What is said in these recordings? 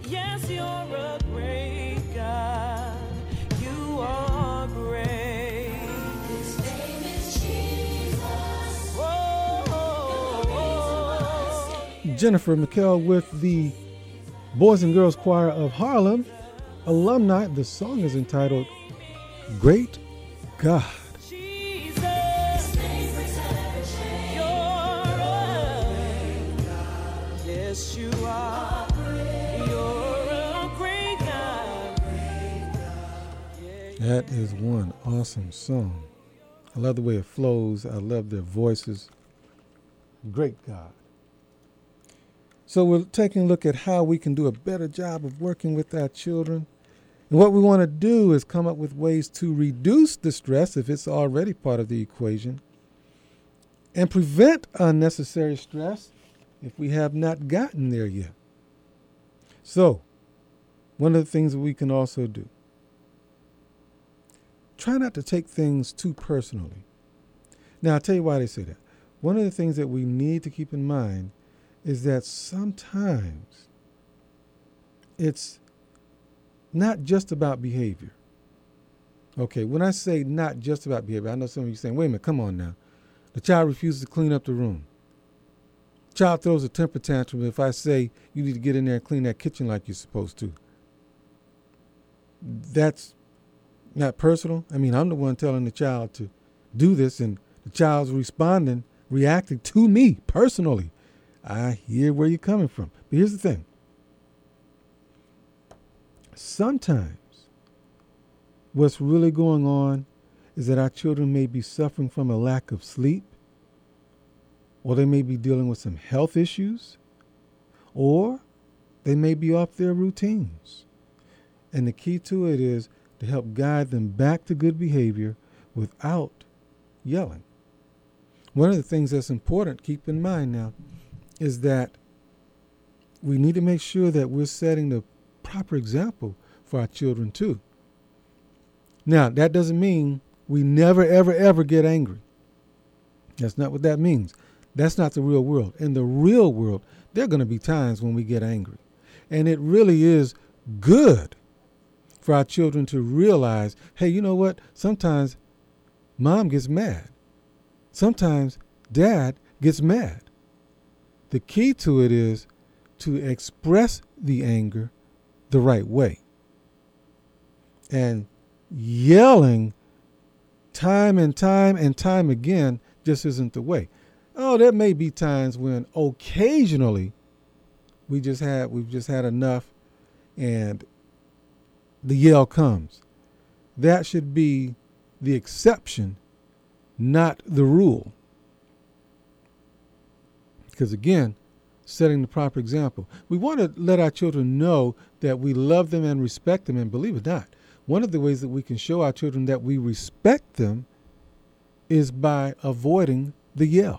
Yes, you're a great God. You are great. His name is Jesus. Whoa. Jennifer McKell with the Boys and Girls Choir of Harlem alumni. The song is entitled Great God. Yes, you are. You're a great God. That is one awesome song. I love the way it flows. I love their voices. Great God. So we're taking a look at how we can do a better job of working with our children. And what we want to do is come up with ways to reduce the stress if it's already part of the equation, and prevent unnecessary stress if we have not gotten there yet. So, one of the things that we can also do, try not to take things too personally. Now, I'll tell you why they say that. One of the things that we need to keep in mind is that sometimes it's not just about behavior. Okay, when I say not just about behavior, I know some of you saying, wait a minute, come on now. The child refuses to clean up the room. Child throws a temper tantrum if I say you need to get in there and clean that kitchen like you're supposed to. That's not personal. I mean, I'm the one telling the child to do this, and the child's reacting to me personally. I hear where you're coming from. But here's the thing. Sometimes what's really going on is that our children may be suffering from a lack of sleep, or they may be dealing with some health issues, or they may be off their routines. And the key to it is to help guide them back to good behavior without yelling. One of the things that's important, keep in mind now, is that we need to make sure that we're setting the proper example for our children too. Now, that doesn't mean we never, ever, ever get angry. That's not what that means. That's not the real world. In the real world, there are going to be times when we get angry. And it really is good for our children to realize, hey, you know what? Sometimes mom gets mad. Sometimes dad gets mad. The key to it is to express the anger the right way. And yelling time and time and time again just isn't the way. Oh, there may be times when occasionally we've just had enough and the yell comes. That should be the exception, not the rule. Because again, setting the proper example. We want to let our children know that we love them and respect them, and believe it or not, one of the ways that we can show our children that we respect them is by avoiding the yell.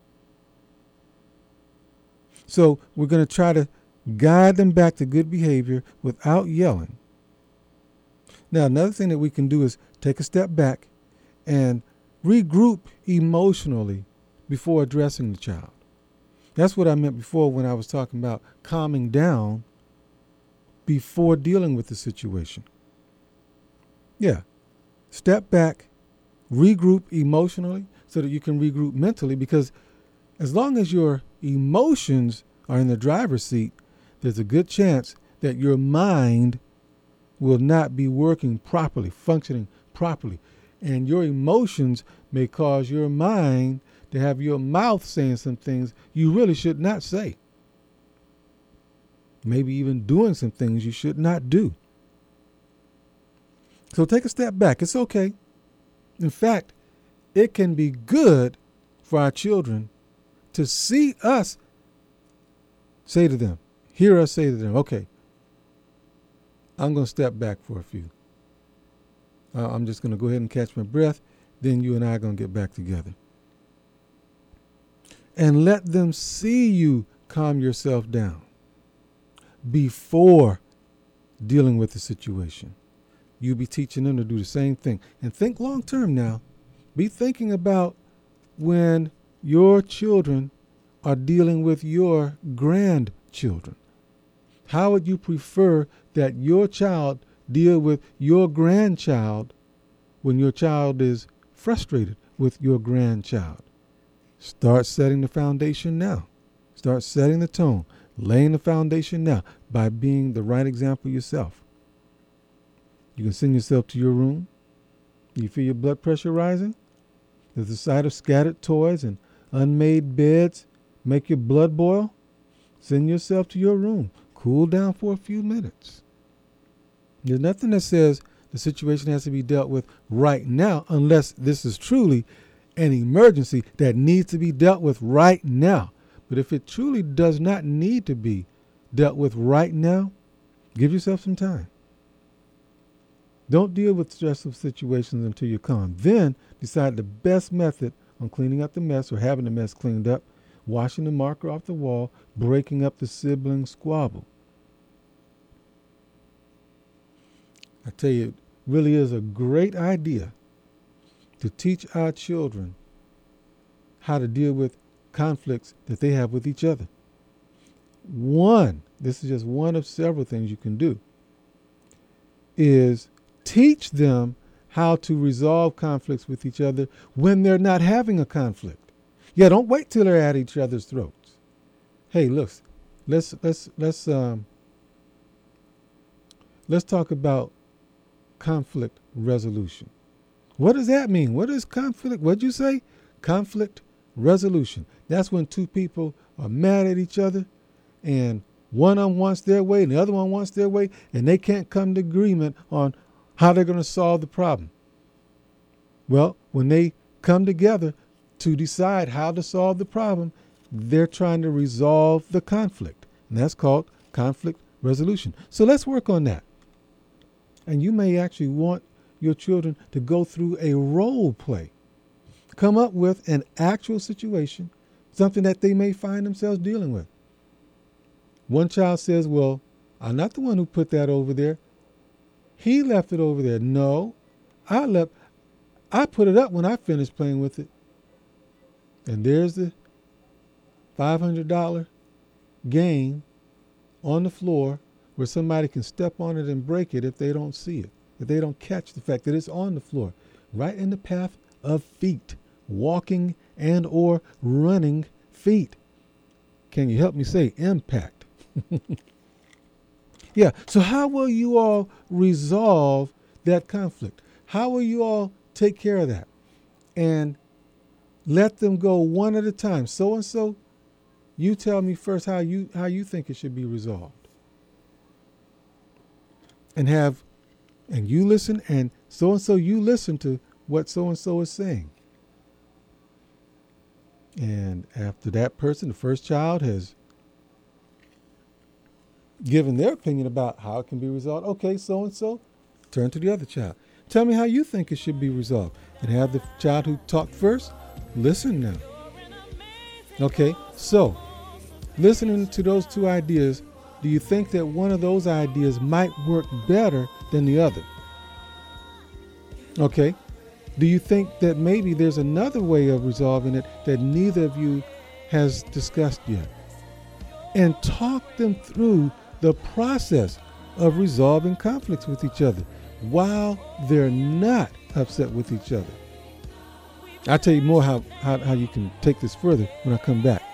So we're going to try to guide them back to good behavior without yelling. Now, another thing that we can do is take a step back and regroup emotionally before addressing the child. That's what I meant before when I was talking about calming down before dealing with the situation. Yeah. Step back, regroup emotionally so that you can regroup mentally, because as long as your emotions are in the driver's seat, there's a good chance that your mind will not be working properly, functioning properly. And your emotions may cause your mind to have your mouth saying some things you really should not say. Maybe even doing some things you should not do. So take a step back. It's okay. In fact, it can be good for our children to see us say to them, hear us say to them, okay, I'm going to step back for a few. I'm just going to go ahead and catch my breath. Then you and I are going to get back together. And let them see you calm yourself down before dealing with the situation. You'll be teaching them to do the same thing. And think long term now. Be thinking about when your children are dealing with your grandchildren. How would you prefer that your child deal with your grandchild when your child is frustrated with your grandchild? Start setting the foundation now. Start setting the tone, laying the foundation now by being the right example yourself. You can send yourself to your room. Do you feel your blood pressure rising? Does the sight of scattered toys and unmade beds make your blood boil? Send yourself to your room. Cool down for a few minutes. There's nothing that says the situation has to be dealt with right now unless this is truly an emergency that needs to be dealt with right now. But if it truly does not need to be dealt with right now, give yourself some time. Don't deal with stressful situations until you're calm. Then decide the best method on cleaning up the mess or having the mess cleaned up, washing the marker off the wall, breaking up the sibling squabble. I tell you, it really is a great idea to teach our children how to deal with conflicts that they have with each other. This is just one of several things you can do, is teach them how to resolve conflicts with each other when they're not having a conflict. Yeah, don't wait till they're at each other's throats. Hey, look, let's talk about conflict resolution. What does that mean? What is conflict? What'd you say? Conflict resolution. That's when two people are mad at each other and one of them wants their way and the other one wants their way, and they can't come to agreement on how they're going to solve the problem. Well, when they come together to decide how to solve the problem, they're trying to resolve the conflict. And that's called conflict resolution. So let's work on that. And you may actually want your children to go through a role play. Come up with an actual situation, something that they may find themselves dealing with. One child says, well, I'm not the one who put that over there. He left it over there. No, I put it up when I finished playing with it. And there's the $500 game on the floor where somebody can step on it and break it if they don't see it, if they don't catch the fact that it's on the floor, right in the path of feet, walking and or running feet. Can you help me say impact? Yeah, so how will you all resolve that conflict? How will you all take care of that? And let them go one at a time. So-and-so, you tell me first how you think it should be resolved. And you listen, and so-and-so, you listen to what so-and-so is saying. And after that person, the first child, has given their opinion about how it can be resolved, okay, so-and-so, turn to the other child. Tell me how you think it should be resolved. And have the child who talked first listen now. Okay, so listening to those two ideas, do you think that one of those ideas might work better than the other? Okay, do you think that maybe there's another way of resolving it that neither of you has discussed yet? And talk them through the process of resolving conflicts with each other while they're not upset with each other. I'll tell you more how you can take this further when I come back.